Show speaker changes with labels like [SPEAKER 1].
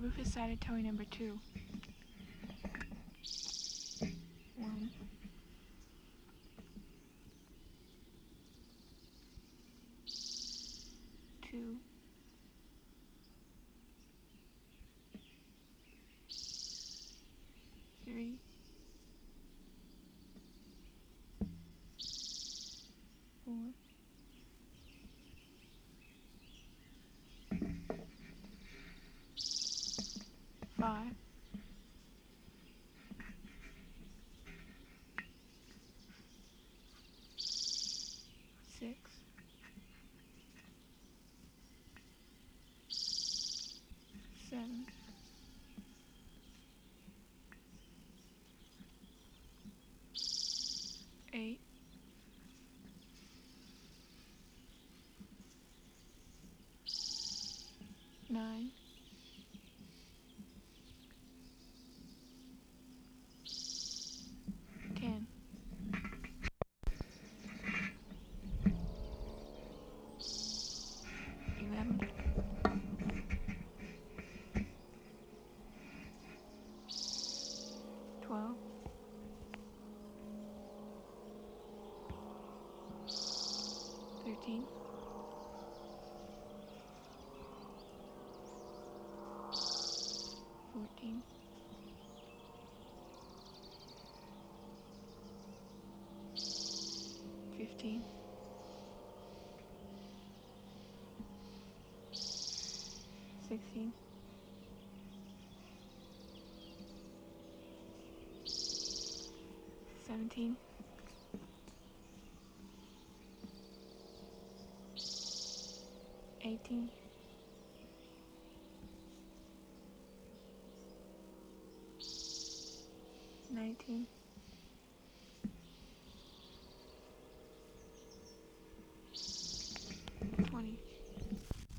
[SPEAKER 1] Rufus sighted toy number 2. 1, 2, 3, 4, 5, 6, 7, 8, 9, 10, 11, 12, 13, 14, 15, 16, 17, 18, 19,